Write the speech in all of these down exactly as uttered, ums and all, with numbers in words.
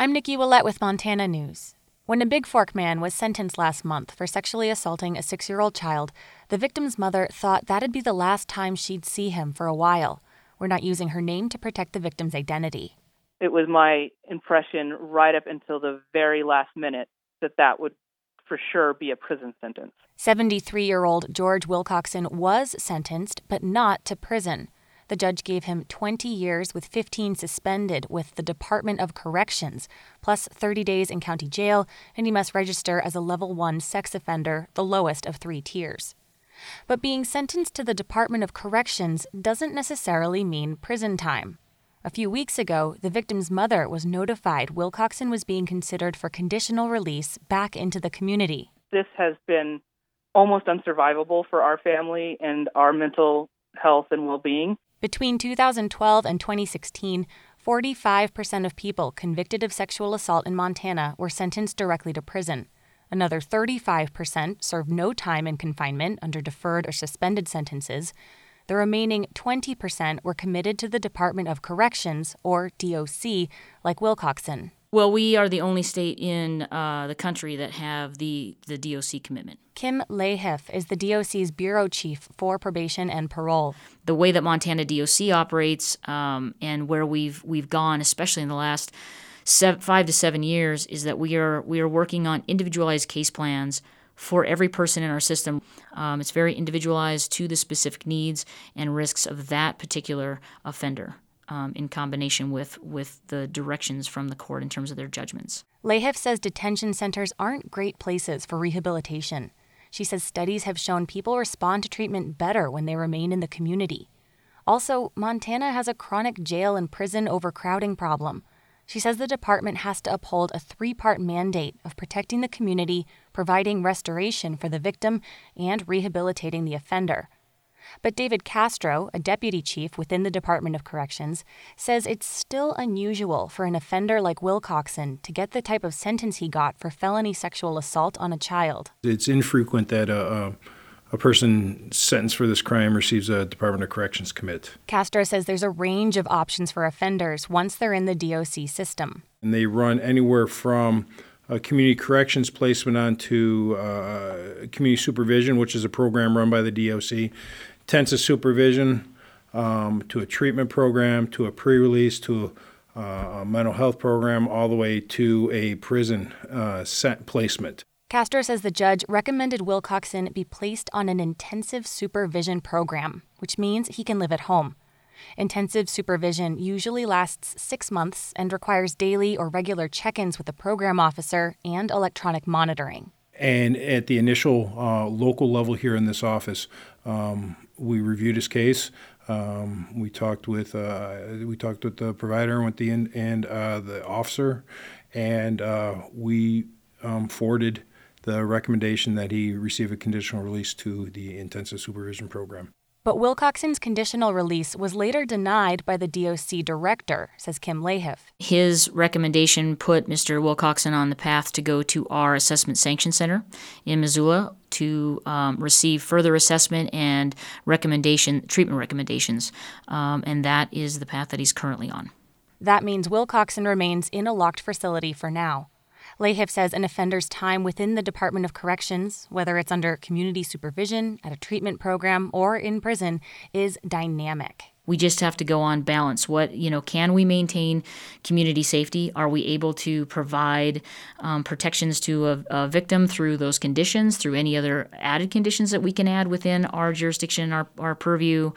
I'm Nikki Willett with Montana News. When a Big Fork man was sentenced last month for sexually assaulting a six-year-old child, the victim's mother thought that'd be the last time she'd see him for a while. We're not using her name to protect the victim's identity. It was my impression right up until the very last minute that that would for sure be a prison sentence. seventy-three-year-old George Wilcoxon was sentenced, but not to prison. The judge gave him twenty years with fifteen suspended with the Department of Corrections, plus thirty days in county jail, and he must register as a level one sex offender, the lowest of three tiers. But being sentenced to the Department of Corrections doesn't necessarily mean prison time. A few weeks ago, the victim's mother was notified Wilcoxon was being considered for conditional release back into the community. This has been almost unsurvivable for our family and our mental health and well-being. Between two thousand twelve and twenty sixteen, forty-five percent of people convicted of sexual assault in Montana were sentenced directly to prison. Another thirty-five percent served no time in confinement under deferred or suspended sentences. The remaining twenty percent were committed to the Department of Corrections, or D O C, like Wilcoxon. Well, we are the only state in uh, the country that have the, the D O C commitment. Kim Lahiff is the D O C's bureau chief for probation and parole. The way that Montana D O C operates um, and where we've we've gone, especially in the last seven, five to seven years, is that we are we are working on individualized case plans for every person in our system. Um, it's very individualized to the specific needs and risks of that particular offender. Um, in combination with, with the directions from the court in terms of their judgments. Lahiff says detention centers aren't great places for rehabilitation. She says studies have shown people respond to treatment better when they remain in the community. Also, Montana has a chronic jail and prison overcrowding problem. She says the department has to uphold a three-part mandate of protecting the community, providing restoration for the victim, and rehabilitating the offender. But David Castro, a deputy chief within the Department of Corrections, says it's still unusual for an offender like Wilcoxon to get the type of sentence he got for felony sexual assault on a child. It's infrequent that a, a person sentenced for this crime receives a Department of Corrections commit. Castro says there's a range of options for offenders once they're in the D O C system. And they run anywhere from a community corrections placement onto uh, community supervision, which is a program run by the D O C, intensive supervision, um, to a treatment program, to a pre-release, to a, a mental health program, all the way to a prison uh, set placement. Castro says the judge recommended Wilcoxon be placed on an intensive supervision program, which means he can live at home. Intensive supervision usually lasts six months and requires daily or regular check-ins with the program officer and electronic monitoring. And at the initial uh, local level here in this office, um, we reviewed his case. Um, we talked with uh, we talked with the provider and with the and uh, the officer, and uh, we um, forwarded the recommendation that he receive a conditional release to the intensive supervision program. But Wilcoxon's conditional release was later denied by the D O C director, says Kim Lahiff. His recommendation put Mister Wilcoxon on the path to go to our assessment sanction center in Missoula to um, receive further assessment and recommendation treatment recommendations, um, and that is the path that he's currently on. That means Wilcoxon remains in a locked facility for now. Lahiff says an offender's time within the Department of Corrections, whether it's under community supervision, at a treatment program, or in prison, is dynamic. We just have to go on balance. What, you know, can we maintain community safety? Are we able to provide um, protections to a, a victim through those conditions, through any other added conditions that we can add within our jurisdiction, our, our purview?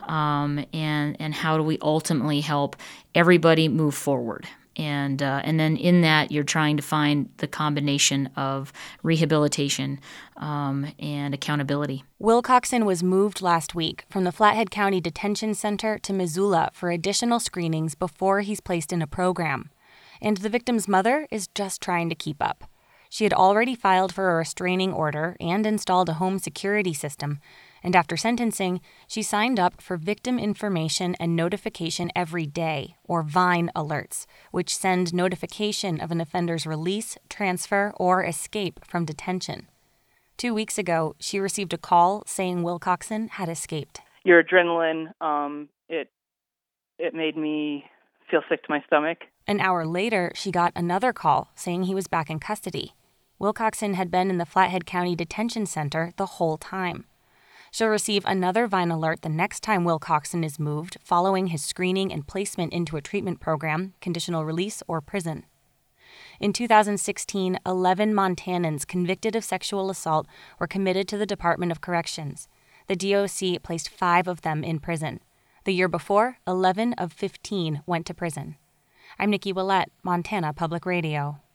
Um, and, and how do we ultimately help everybody move forward? And uh, and then in that, you're trying to find the combination of rehabilitation um, and accountability. Wilcoxon was moved last week from the Flathead County Detention Center to Missoula for additional screenings before he's placed in a program. And the victim's mother is just trying to keep up. She had already filed for a restraining order and installed a home security system. And after sentencing, she signed up for Victim Information and Notification Every Day, or VINE alerts, which send notification of an offender's release, transfer, or escape from detention. Two weeks ago, she received a call saying Wilcoxon had escaped. Your adrenaline, um, it it made me feel sick to my stomach. An hour later, she got another call saying he was back in custody. Wilcoxon had been in the Flathead County Detention Center the whole time. She'll receive another Vine alert the next time Wilcoxon is moved following his screening and placement into a treatment program, conditional release, or prison. In two thousand sixteen, eleven Montanans convicted of sexual assault were committed to the Department of Corrections. The D O C placed five of them in prison. The year before, eleven of fifteen went to prison. I'm Nikki Willett, Montana Public Radio.